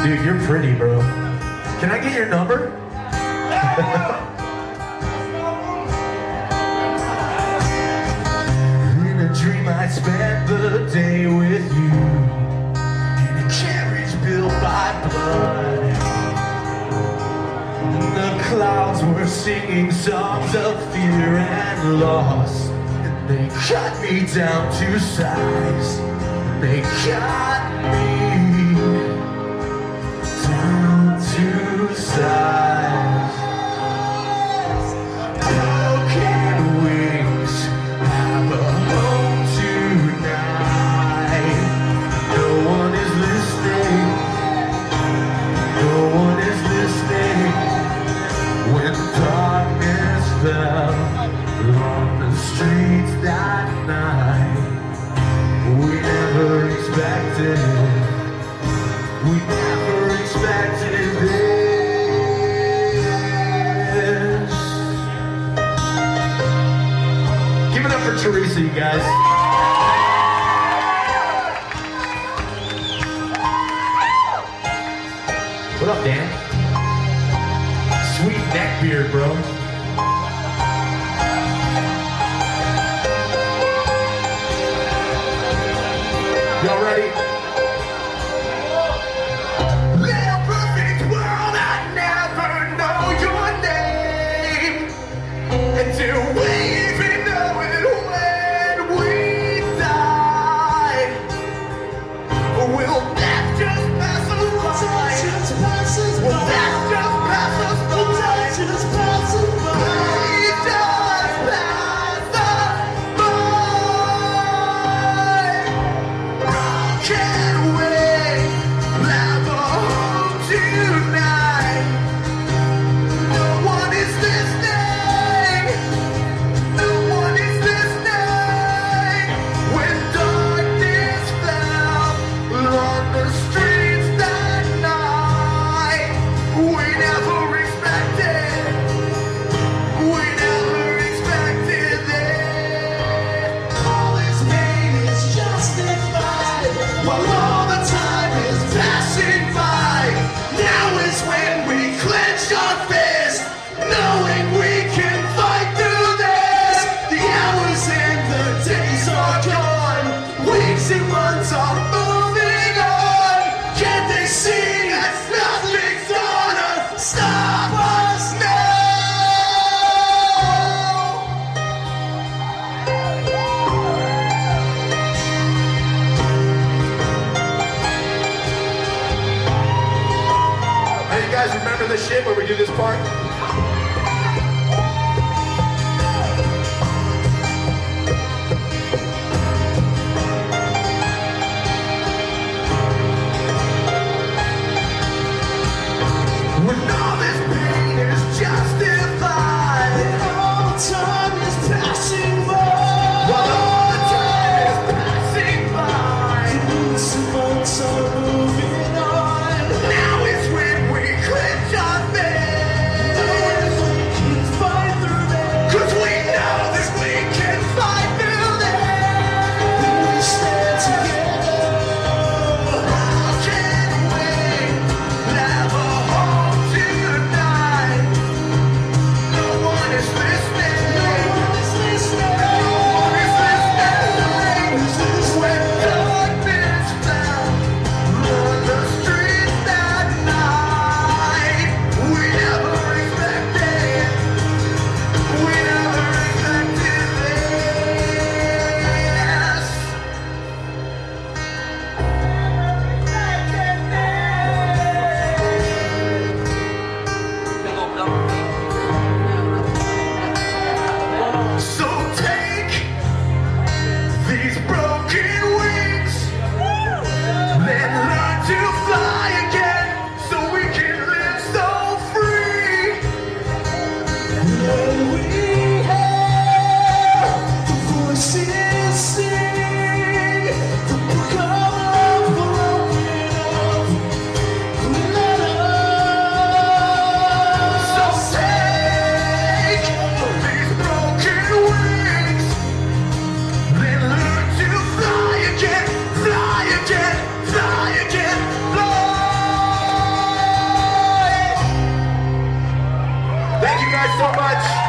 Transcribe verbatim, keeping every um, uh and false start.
Dude, you're pretty, bro. Can I get your number? In a dream I spent the day with you, in a carriage built by blood. The clouds were singing songs of fear and loss, and they cut me down to size. They cut me down to size. Broken wings have a home tonight. No one is listening. No one is listening. When darkness fell on the streets that night, we never expected, we never expected this. Give it up for Teresa, you guys. What up, Dan? Sweet neck beard, bro. Y'all ready? Little perfect world, I never know your name. Until we even know it when we die. Will death just pass us by? Will death just pass us by? Will death just pass us by? It does pass us by. Can we have a home tonight? No one is listening. No one is listening. When darkness fell on the streets that night, we never expected. We never expected this. All this pain is justified. While all the time is passing by, now is when we clench our fists, knowing we can fight through this. The hours and the days are gone, weeks and months are moving on. Can't they see that nothing's gonna stop us now? Hey, you guys remember this shit where we do this part? When all this pain is justified, all time is passing by. While all the time is passing by, weeks and months are moving on. Now is when we clench our fists, so much.